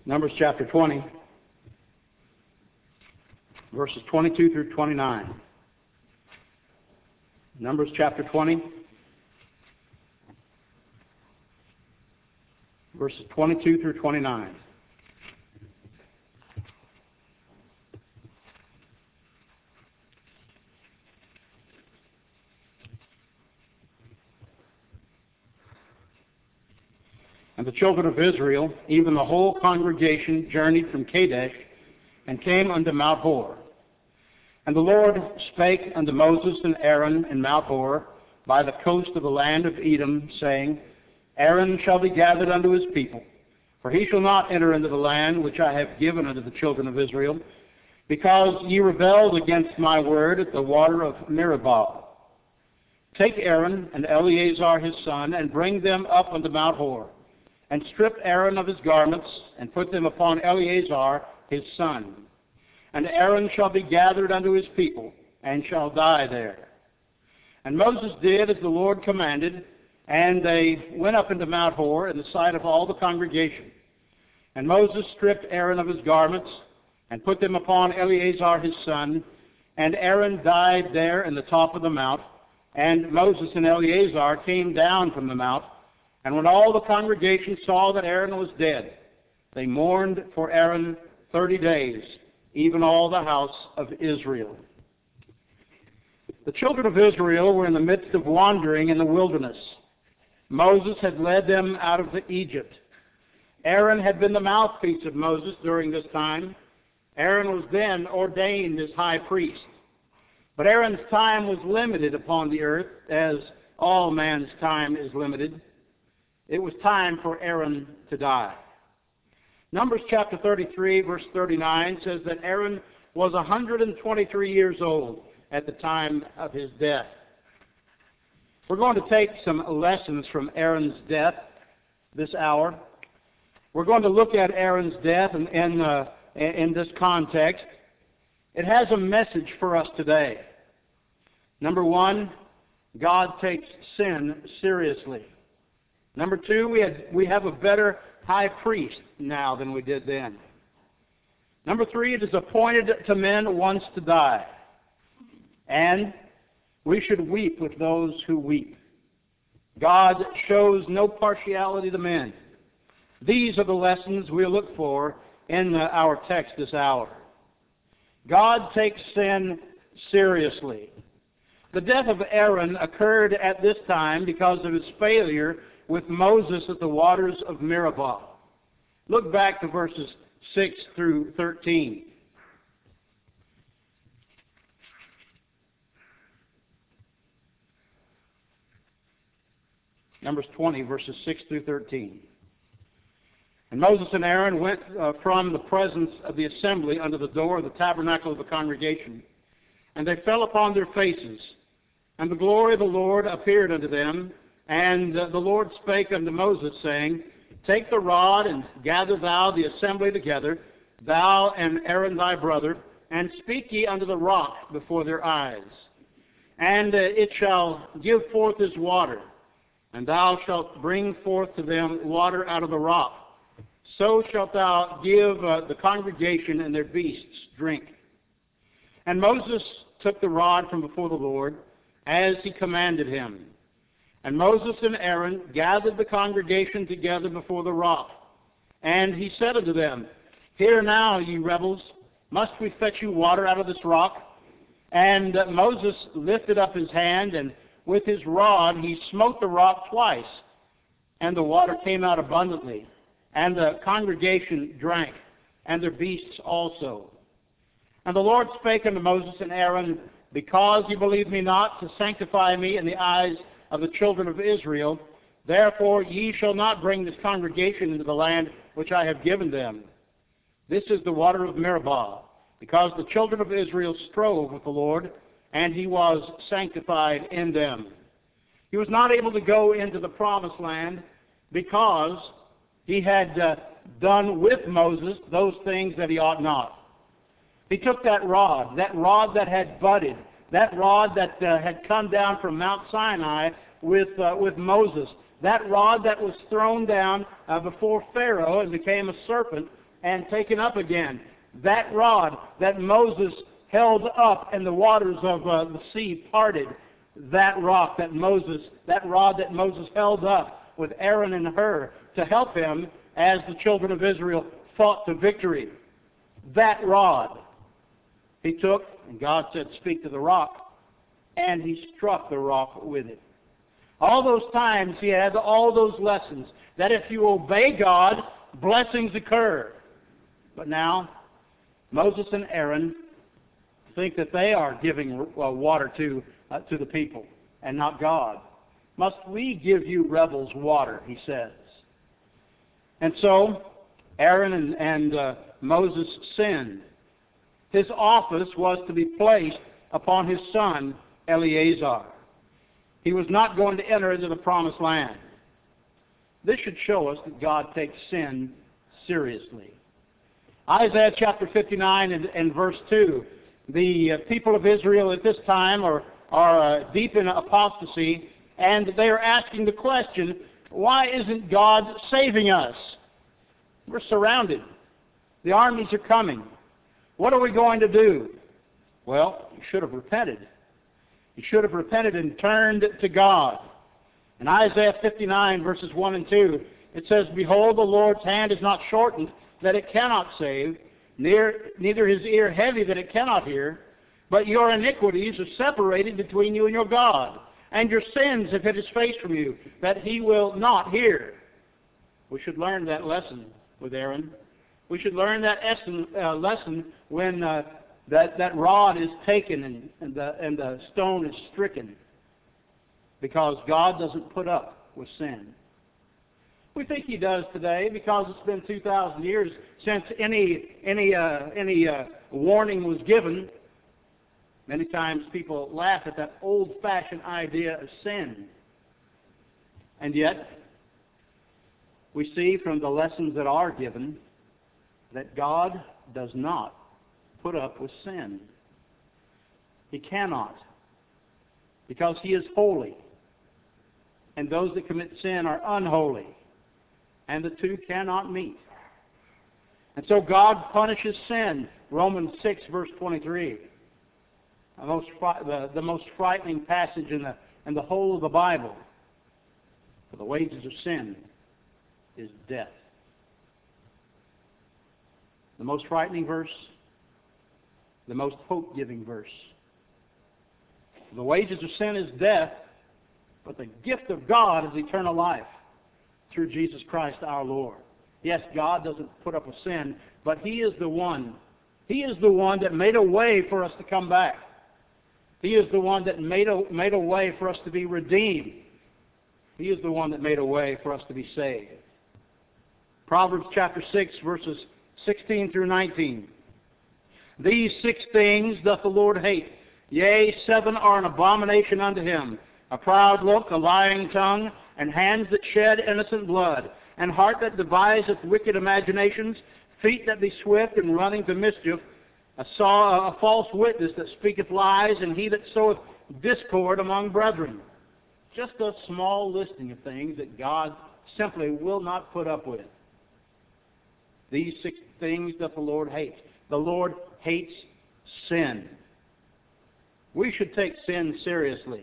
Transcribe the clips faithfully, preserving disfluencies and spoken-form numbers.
Numbers chapter twenty, verses twenty-two through twenty-nine. Numbers chapter twenty, verses twenty-two through twenty-nine. And the children of Israel, even the whole congregation, journeyed from Kadesh, and came unto Mount Hor. And the Lord spake unto Moses and Aaron in Mount Hor, by the coast of the land of Edom, saying, Aaron shall be gathered unto his people, for he shall not enter into the land which I have given unto the children of Israel, because ye rebelled against my word at the water of Meribah. Take Aaron and Eleazar his son, and bring them up unto Mount Hor, and strip Aaron of his garments, and put them upon Eleazar his son. And Aaron shall be gathered unto his people, and shall die there. And Moses did as the Lord commanded, and they went up into Mount Hor in the sight of all the congregation. And Moses stripped Aaron of his garments, and put them upon Eleazar his son, and Aaron died there in the top of the mount. And Moses and Eleazar came down from the mount, and when all the congregation saw that Aaron was dead, they mourned for Aaron thirty days, even all the house of Israel. The children of Israel were in the midst of wandering in the wilderness. Moses had led them out of Egypt. Aaron had been the mouthpiece of Moses during this time. Aaron was then ordained as high priest. But Aaron's time was limited upon the earth, as all man's time is limited. It was time for Aaron to die. Numbers chapter thirty-three, verse thirty-nine says that Aaron was one hundred twenty-three years old at the time of his death. We're going to take some lessons from Aaron's death this hour. We're going to look at Aaron's death in, in, uh, in this context. It has a message for us today. Number one, God takes sin seriously. Number two, we, had, we have a better high priest now than we did then. Number three, it is appointed to men once to die. And we should weep with those who weep. God shows no partiality to men. These are the lessons we look for in our text this hour. God takes sin seriously. The death of Aaron occurred at this time because of his failure with Moses at the waters of Meribah. Look back to verses six through thirteen. Numbers twenty, verses six through thirteen. And Moses and Aaron went uh, from the presence of the assembly unto the door of the tabernacle of the congregation, and they fell upon their faces. And the glory of the Lord appeared unto them. And uh, the Lord spake unto Moses, saying, Take the rod, and gather thou the assembly together, thou and Aaron thy brother, and speak ye unto the rock before their eyes. And uh, it shall give forth his water, and thou shalt bring forth to them water out of the rock. So shalt thou give uh, the congregation and their beasts drink. And Moses took the rod from before the Lord, as he commanded him. And Moses and Aaron gathered the congregation together before the rock. And he said unto them, Hear now, ye rebels, must we fetch you water out of this rock? And uh, Moses lifted up his hand, and with his rod he smote the rock twice. And the water came out abundantly. And the congregation drank, and their beasts also. And the Lord spake unto Moses and Aaron, Because ye believe me not, to sanctify me in the eyes of the children of Israel, therefore ye shall not bring this congregation into the land which I have given them. This is the water of Meribah, because the children of Israel strove with the Lord, and he was sanctified in them. He was not able to go into the promised land because he had uh, done with Moses those things that he ought not. He took that rod, that rod that had budded, that rod that uh, had come down from Mount Sinai with uh, with Moses, that rod that was thrown down uh, before Pharaoh and became a serpent, and taken up again. That rod that Moses held up and the waters of uh, the sea parted, that rock that Moses, that rod that Moses held up with Aaron and Hur to help him as the children of Israel fought to victory. That rod he took, and God said, speak to the rock, and he struck the rock with it. All those times he had all those lessons that if you obey God, blessings occur. But now, Moses and Aaron think that they are giving uh, water to, uh, to the people and not God. Must we give you rebels water, he says. And so, Aaron and, and uh, Moses sinned. His office was to be placed upon his son, Eleazar. He was not going to enter into the promised land. This should show us that God takes sin seriously. Isaiah chapter fifty-nine and, and verse two. The uh, people of Israel at this time are, are uh, deep in apostasy, and they are asking the question, why isn't God saving us? We're surrounded. The armies are coming. What are we going to do? Well, you should have repented. You should have repented and turned to God. In Isaiah fifty-nine, verses one and two, it says, Behold, the Lord's hand is not shortened, that it cannot save, near, neither his ear heavy, that it cannot hear, but your iniquities are separated between you and your God, and your sins have hid his face from you, that he will not hear. We should learn that lesson with Aaron. We should learn that lesson, uh, lesson when uh, that, that rod is taken and, and, the, and the stone is stricken, because God doesn't put up with sin. We think he does today because it's been two thousand years since any, any, uh, any uh, warning was given. Many times people laugh at that old-fashioned idea of sin. And yet, we see from the lessons that are given that God does not put up with sin. He cannot, because he is holy. And those that commit sin are unholy. And the two cannot meet. And so God punishes sin. Romans six, verse twenty-three. The most, the, the most frightening passage in the, in the whole of the Bible. For the wages of sin is death. The most frightening verse, the most hope-giving verse. The wages of sin is death, but the gift of God is eternal life through Jesus Christ our Lord. Yes, God doesn't put up with sin, but he is the one. He is the one that made a way for us to come back. He is the one that made a, made a way for us to be redeemed. He is the one that made a way for us to be saved. Proverbs chapter six, verses sixteen through nineteen. These six things doth the Lord hate. Yea, seven are an abomination unto him. A proud look, a lying tongue, and hands that shed innocent blood, and heart that deviseth wicked imaginations, feet that be swift in running to mischief, a, saw, a false witness that speaketh lies, and he that soweth discord among brethren. Just a small listing of things that God simply will not put up with. These six things that the Lord hates. The Lord hates sin. We should take sin seriously.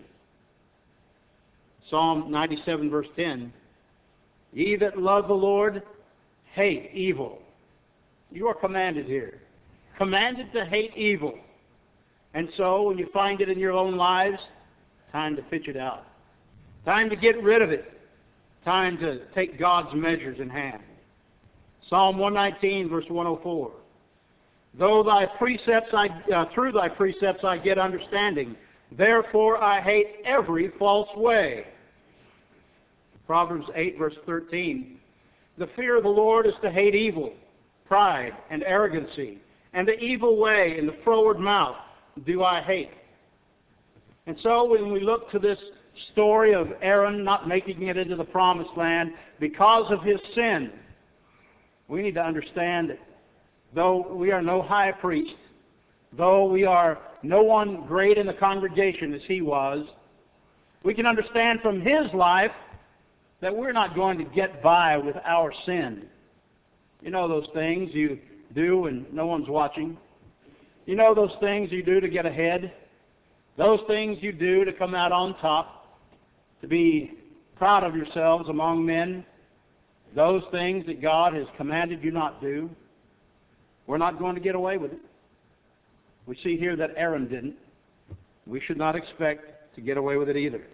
Psalm ninety-seven, verse ten. Ye that love the Lord, hate evil. You are commanded here. Commanded to hate evil. And so, when you find it in your own lives, time to pitch it out. Time to get rid of it. Time to take God's measures in hand. Psalm one nineteen, verse one oh four. Though thy precepts, I, uh, through thy precepts I get understanding. Therefore I hate every false way. Proverbs eight, verse thirteen. The fear of the Lord is to hate evil, pride, and arrogancy, and the evil way and the froward mouth do I hate. And so when we look to this story of Aaron not making it into the promised land because of his sin, we need to understand that though we are no high priest, though we are no one great in the congregation as he was, we can understand from his life that we're not going to get by with our sin. You know those things you do when no one's watching. You know those things you do to get ahead. Those things you do to come out on top, to be proud of yourselves among men. Those things that God has commanded you not do. We're not going to get away with it. We see here that Aaron didn't. We should not expect to get away with it either.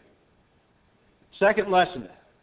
Second lesson.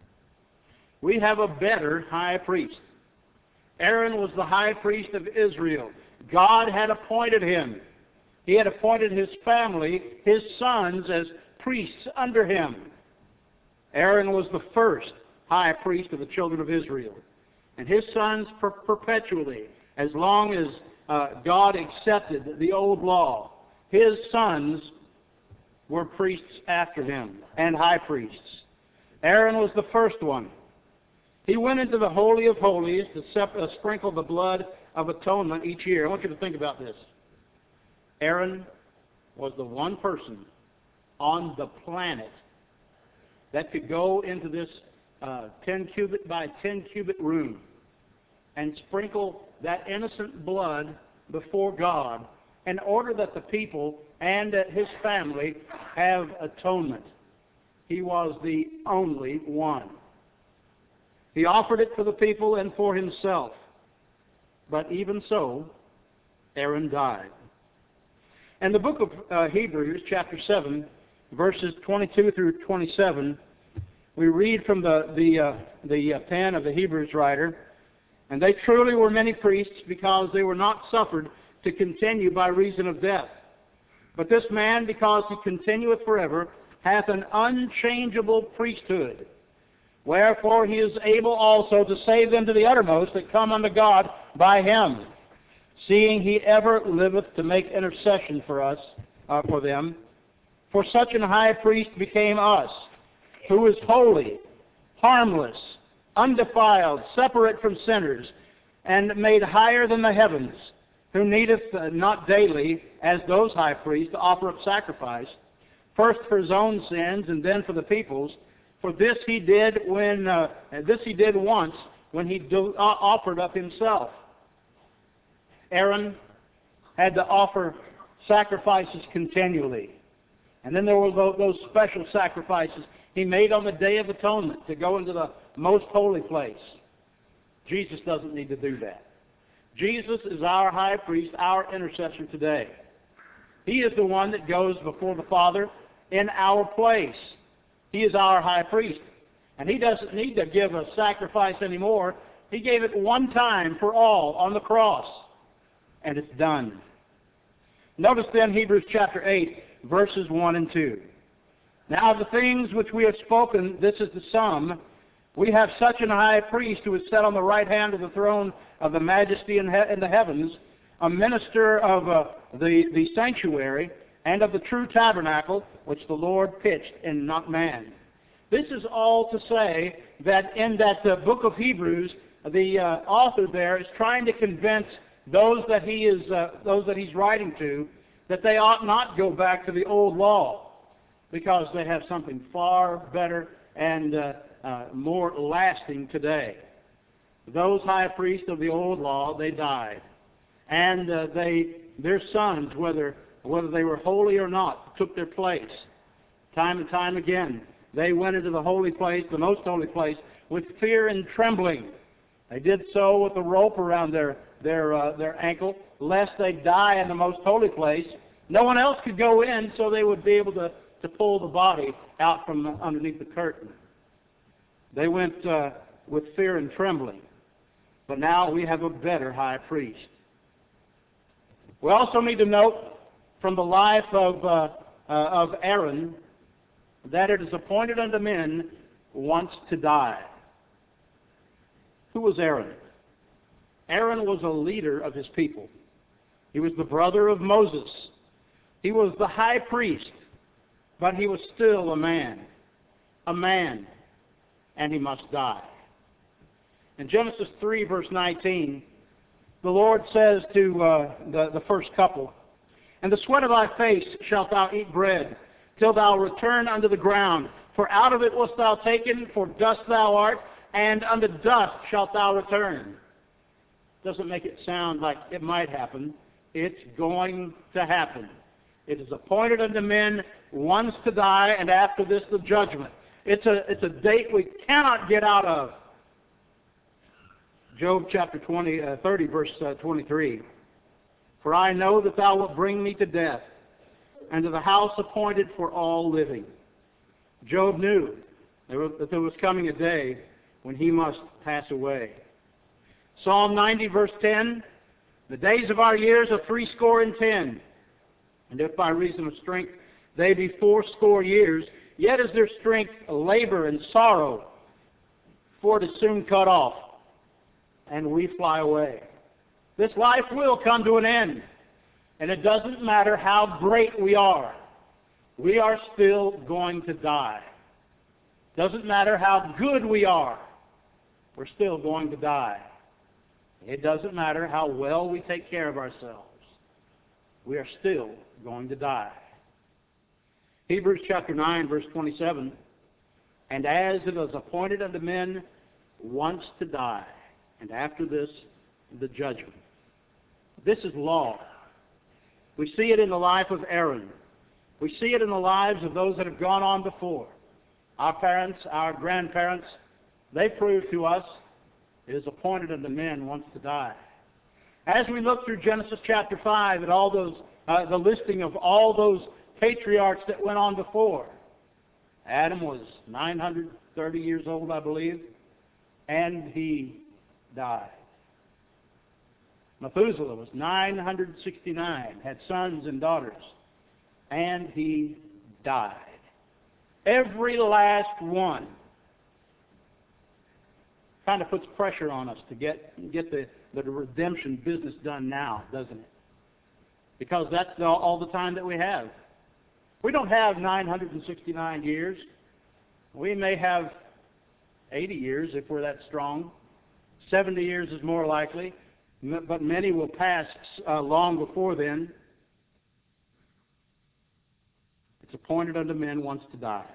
We have a better high priest. Aaron was the high priest of Israel. God had appointed him. He had appointed his family, his sons, as priests under him. Aaron was the first high priest of the children of Israel. And his sons per- perpetually, as long as uh, God accepted the old law, his sons were priests after him and high priests. Aaron was the first one. He went into the Holy of Holies to sep- uh, sprinkle the blood of atonement each year. I want you to think about this. Aaron was the one person on the planet that could go into this uh, ten cubit by ten cubit room and sprinkle that innocent blood before God in order that the people and uh, his family have atonement. He was the only one. He offered it for the people and for himself. But even so, Aaron died. In the book of uh, Hebrews, chapter seven, verses twenty-two through twenty-seven, we read from the, the, uh, the uh, pen of the Hebrews writer, "And they truly were many priests, because they were not suffered to continue by reason of death. But this man, because he continueth forever, hath an unchangeable priesthood. Wherefore he is able also to save them to the uttermost that come unto God by him, seeing he ever liveth to make intercession for us, uh, for them. For such an high priest became us, who is holy, harmless, undefiled, separate from sinners, and made higher than the heavens, who needeth uh, not daily, as those high priests, to offer up sacrifice, first for his own sins, and then for the people's. For this he did when uh, this he did once, when he do, uh, offered up himself." Aaron had to offer sacrifices continually. And then there were those special sacrifices he made on the Day of Atonement to go into the most holy place. Jesus doesn't need to do that. Jesus is our high priest, our intercessor today. He is the one that goes before the Father in our place. He is our high priest. And he doesn't need to give a sacrifice anymore. He gave it one time for all on the cross. And it's done. Notice then Hebrews chapter eight, verses one and two. "Now of the things which we have spoken, this is the sum. We have such an high priest who is set on the right hand of the throne of the majesty in, he- in the heavens, a minister of uh, the, the sanctuary, and of the true tabernacle, which the Lord pitched, and not man." This is all to say that in that uh, book of Hebrews, the uh, author there is trying to convince those that he is, uh, those that he's writing to, that they ought not go back to the old law, because they have something far better and uh, uh, more lasting today. Those high priests of the old law, they died, and uh, they, their sons, whether whether they were holy or not, took their place. Time and time again, they went into the holy place, the most holy place, with fear and trembling. They did so with a rope around their their uh, their ankle, lest they die in the most holy place. No one else could go in, so they would be able to, to pull the body out from underneath the curtain. They went uh, with fear and trembling. But now we have a better high priest. We also need to note from the life of, uh, uh, of Aaron that it is appointed unto men once to die. Who was Aaron? Aaron was a leader of his people. He was the brother of Moses. He was the high priest, but he was still a man. A man, and he must die. In Genesis three, verse nineteen, the Lord says to uh, the, the first couple, "And the sweat of thy face shalt thou eat bread, till thou return unto the ground. For out of it wast thou taken, for dust thou art, and unto dust shalt thou return." doesn't make it sound like it might happen. It's going to happen. It is appointed unto men once to die, and after this the judgment. It's a, it's a date we cannot get out of. Job chapter twenty, uh, thirty, verse uh, twenty-three. For I know that thou wilt bring me to death, and to the house appointed for all living. Job knew that there was coming a day when he must pass away. Psalm ninety, verse ten. The days of our years are threescore and ten. And if by reason of strength they be fourscore years, yet is their strength labor and sorrow, for it is soon cut off, and we fly away. This life will come to an end, and it doesn't matter how great we are. We are still going to die. Doesn't matter how good we are. We're still going to die. It doesn't matter how well we take care of ourselves. We are still going to die. Hebrews chapter nine, verse twenty-seven. And as it is appointed unto men once to die, and after this, the judgment. This is law. We see it in the life of Aaron. We see it in the lives of those that have gone on before. Our parents, our grandparents, they proved to us it is appointed unto men once to die. As we look through Genesis chapter five at all those, uh, the listing of all those patriarchs that went on before, Adam was nine hundred thirty years old, I believe, and he died. Methuselah was nine hundred sixty-nine, had sons and daughters, and he died. Every last one. Kind of puts pressure on us to get get the, the redemption business done now, doesn't it? Because that's the, all the time that we have. We don't have nine hundred sixty-nine years. We may have eighty years if we're that strong. seventy years is more likely, but many will pass uh, long before then. It's appointed unto men once to die.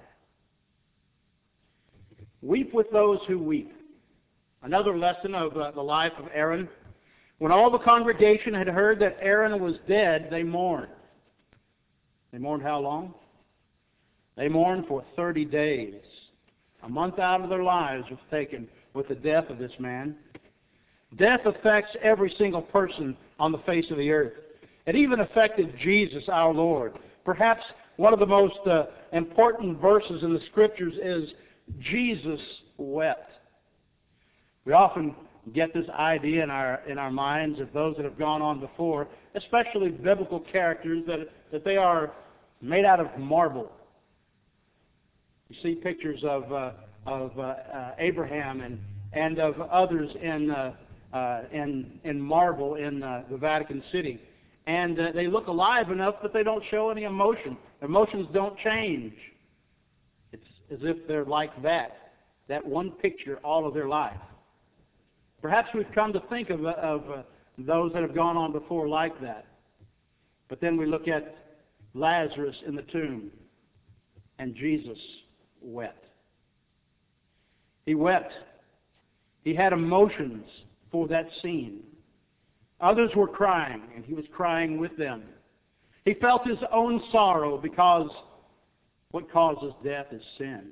Weep with those who weep. Another lesson of uh, the life of Aaron. When all the congregation had heard that Aaron was dead, they mourned. They mourned how long? They mourned for thirty days. A month out of their lives was taken with the death of this man. Death affects every single person on the face of the earth. It even affected Jesus, our Lord. Perhaps one of the most uh, important verses in the Scriptures is Jesus wept. We often get this idea in our in our minds of those that have gone on before, especially biblical characters, that that they are made out of marble. You see pictures of uh, of uh, uh, Abraham and and of others in uh, uh, in in marble in uh, the Vatican City, and uh, they look alive enough, but they don't show any emotion. Emotions don't change. It's as if they're like that, that one picture all of their life. Perhaps we've come to think of, of uh, those that have gone on before like that. But then we look at Lazarus in the tomb, and Jesus wept. He wept. He had emotions for that scene. Others were crying, and he was crying with them. He felt his own sorrow because what causes death is sin.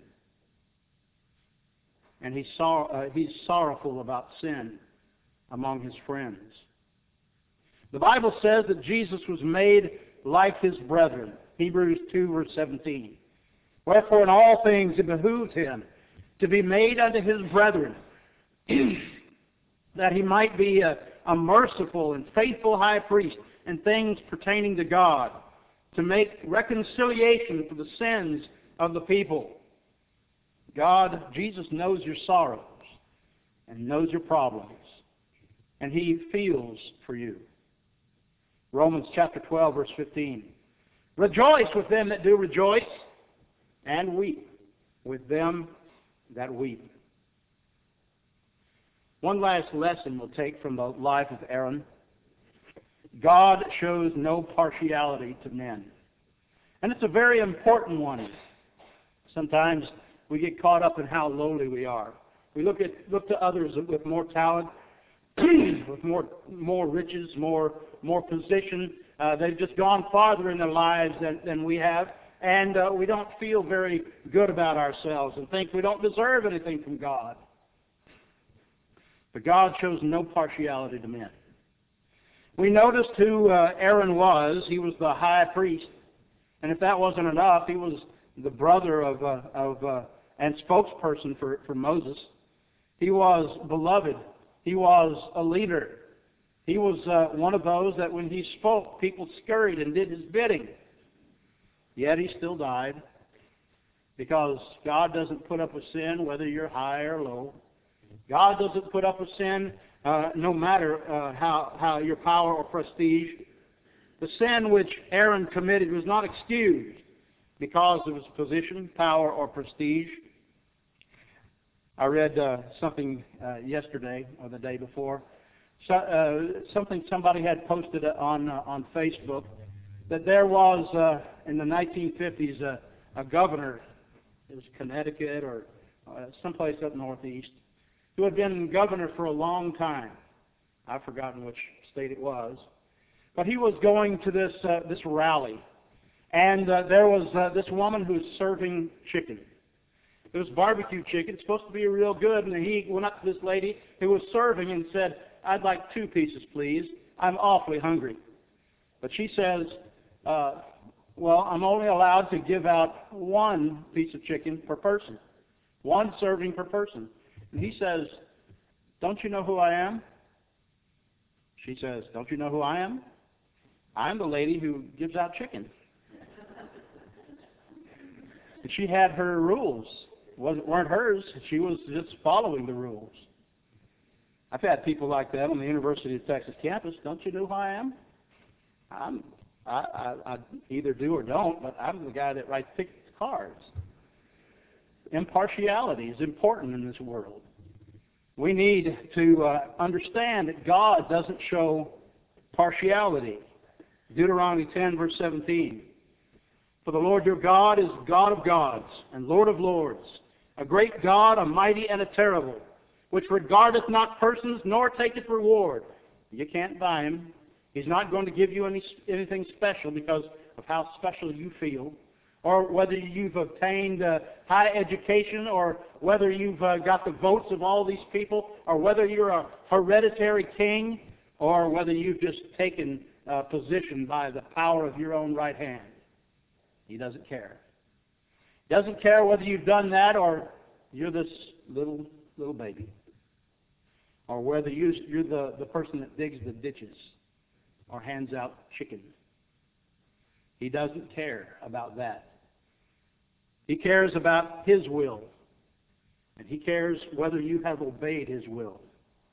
And he's, sor- uh, he's sorrowful about sin among his friends. The Bible says that Jesus was made like his brethren. Hebrews two, verse seventeen. Wherefore in all things it behooved him to be made unto his brethren, that he might be a, a merciful and faithful high priest in things pertaining to God, to make reconciliation for the sins of the people. God, Jesus knows your sorrows and knows your problems, and he feels for you. Romans chapter twelve, verse fifteen. Rejoice with them that do rejoice, and weep with them that weep. One last lesson we'll take from the life of Aaron. God shows no partiality to men. And it's a very important one. Sometimes we get caught up in how lowly we are. We look at look to others with more talent, with more more riches, more more position. Uh, they've just gone farther in their lives than, than we have, and uh, we don't feel very good about ourselves and think we don't deserve anything from God. But God shows no partiality to men. We noticed who uh, Aaron was. He was the high priest, and if that wasn't enough, he was the brother of uh, of uh, and spokesperson for, for Moses. He was beloved. He was a leader. He was uh, one of those that when he spoke, people scurried and did his bidding. Yet he still died, because God doesn't put up with sin whether you're high or low. God doesn't put up with sin uh, no matter uh, how, how your power or prestige. The sin which Aaron committed was not excused because of his position, power, or prestige. I read uh, something uh, yesterday or the day before, so, uh, something somebody had posted on uh, on Facebook, that there was uh, in the nineteen fifties uh, a governor, it was Connecticut or uh, someplace up northeast, who had been governor for a long time. I've forgotten which state it was, but he was going to this uh, this rally, and uh, there was uh, this woman who was serving chicken. It was barbecue chicken, supposed to be real good, and he went up to this lady who was serving and said, "I'd like two pieces, please. I'm awfully hungry." But she says, uh, well, I'm only allowed to give out one piece of chicken per person, one serving per person. And he says, "Don't you know who I am?" She says, "Don't you know who I am? I'm the lady who gives out chicken." And she had her rules. Wasn't weren't hers. She was just following the rules. I've had people like that on the University of Texas campus. "Don't you know who I am? I'm I, I, I either do or don't, but I'm the guy that writes ticket cards." Impartiality is important in this world. We need to uh, understand that God doesn't show partiality. Deuteronomy ten, verse seventeen. "For the Lord your God is God of gods and Lord of lords, a great God, a mighty and a terrible, which regardeth not persons nor taketh reward." You can't buy him. He's not going to give you any anything special because of how special you feel, or whether you've obtained uh, high education, or whether you've uh, got the votes of all these people, or whether you're a hereditary king, or whether you've just taken uh, position by the power of your own right hand. He doesn't care. He doesn't care whether you've done that or you're this little little baby, or whether you, you're the, the person that digs the ditches or hands out chicken. He doesn't care about that. He cares about His will, and He cares whether you have obeyed His will.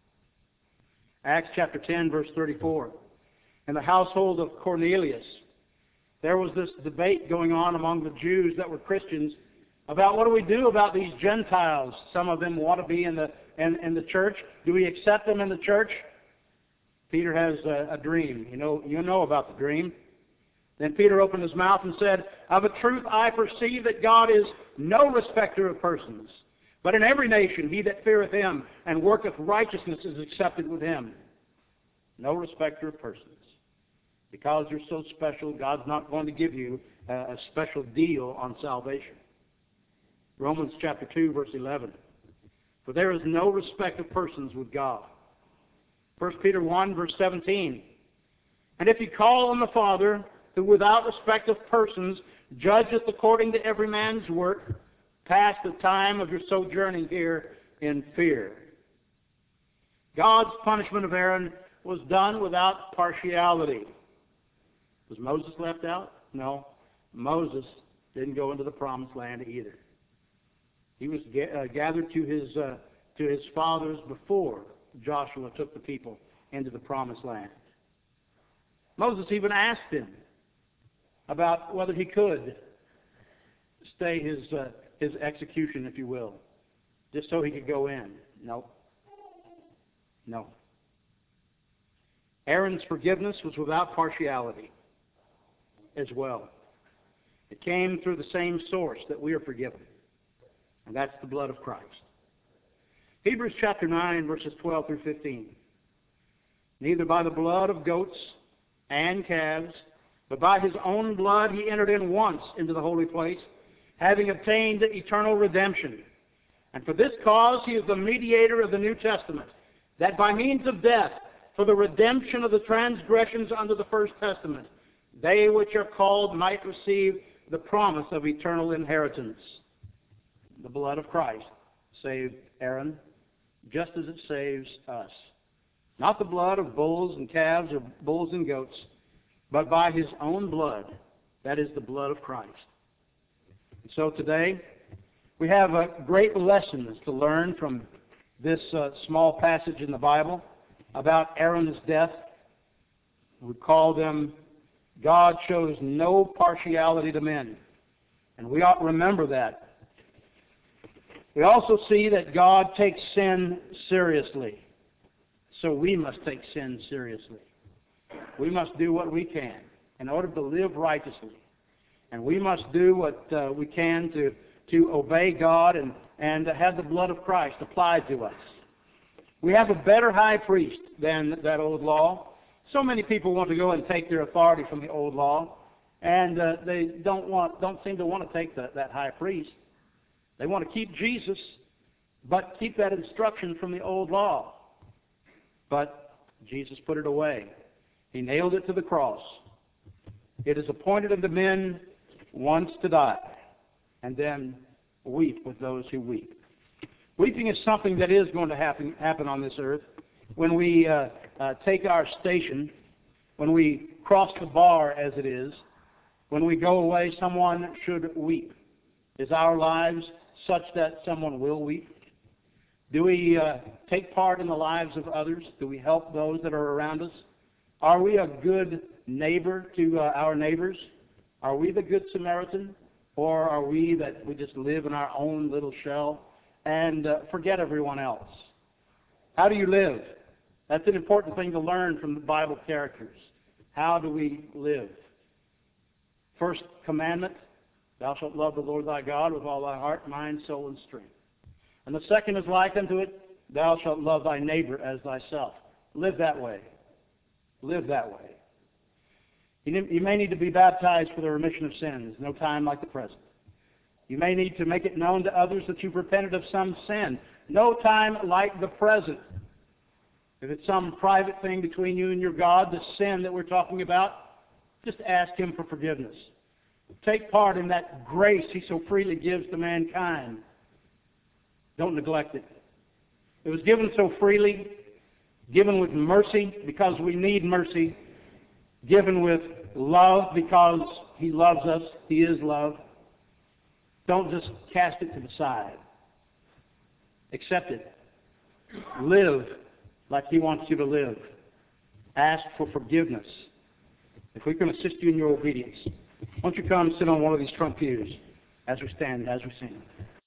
Acts chapter ten, verse thirty-four. In the household of Cornelius, there was this debate going on among the Jews that were Christians about what do we do about these Gentiles. Some of them want to be in the in, in the church. Do we accept them in the church? Peter has a, a dream. You know, you know about the dream. Then Peter opened his mouth and said, "Of a truth I perceive that God is no respecter of persons, but in every nation he that feareth him and worketh righteousness is accepted with him." No respecter of persons. Because you're so special, God's not going to give you a, a special deal on salvation. Romans chapter two, verse eleven. "For there is no respect of persons with God." First Peter one, verse seventeen. "And if you call on the Father, who without respect of persons judgeth according to every man's work, pass the time of your sojourning here in fear." God's punishment of Aaron was done without partiality. Was Moses left out? No. Moses didn't go into the promised land either. He was ga- uh, gathered to his uh, to his fathers before Joshua took the people into the promised land. Moses even asked him about whether he could stay his uh, his execution, if you will, just so he could go in. No. No. Aaron's forgiveness was without partiality as well. It came through the same source that we are forgiven, and that's the blood of Christ. Hebrews chapter nine, verses twelve through fifteen. neither by the blood of goats and calves, but by his own blood he entered in once into the holy place, having obtained eternal redemption. And for this cause he is the mediator of the New Testament, that by means of death, for the redemption of the transgressions under the first testament, they which are called might receive the promise of eternal inheritance. The blood of Christ saved Aaron, just as it saves us. Not the blood of bulls and calves or bulls and goats, but by his own blood, that is the blood of Christ. And so today, we have a great lessons to learn from this uh, small passage in the Bible about Aaron's death. We call them, God shows no partiality to men. And we ought to remember that. We also see that God takes sin seriously. So we must take sin seriously. We must do what we can in order to live righteously. And we must do what uh, we can to, to obey God and, and to have the blood of Christ applied to us. We have a better high priest than that old law. So many people want to go and take their authority from the old law, and uh, they don't want, don't seem to want to take the, that high priest. They want to keep Jesus, but keep that instruction from the old law. But Jesus put it away. He nailed it to the cross. It is appointed unto men once to die, and then weep with those who weep. Weeping is something that is going to happen, happen on this earth. When we uh, uh, take our station, when we cross the bar, as it is, when we go away, someone should weep. Is our lives such that someone will weep? Do we uh, take part in the lives of others? Do we help those that are around us? Are we a good neighbor to uh, our neighbors? Are we the Good Samaritan? Or are we that we just live in our own little shell and uh, forget everyone else? How do you live? That's an important thing to learn from the Bible characters. How do we live? First commandment, thou shalt love the Lord thy God with all thy heart, mind, soul, and strength. And the second is like unto it, thou shalt love thy neighbor as thyself. Live that way. Live that way. You may need to be baptized for the remission of sins. No time like the present. You may need to make it known to others that you've repented of some sin. No time like the present. If it's some private thing between you and your God, the sin that we're talking about, just ask Him for forgiveness. Take part in that grace He so freely gives to mankind. Don't neglect it. It was given so freely, given with mercy because we need mercy, given with love because He loves us. He is love. Don't just cast it to the side. Accept it. Live like He wants you to live. Ask for forgiveness. If we can assist you in your obedience, won't you come sit on one of these front pews as we stand, as we sing.